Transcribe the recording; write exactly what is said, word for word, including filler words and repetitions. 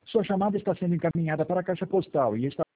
Sua chamada está sendo encaminhada para a caixa postal e está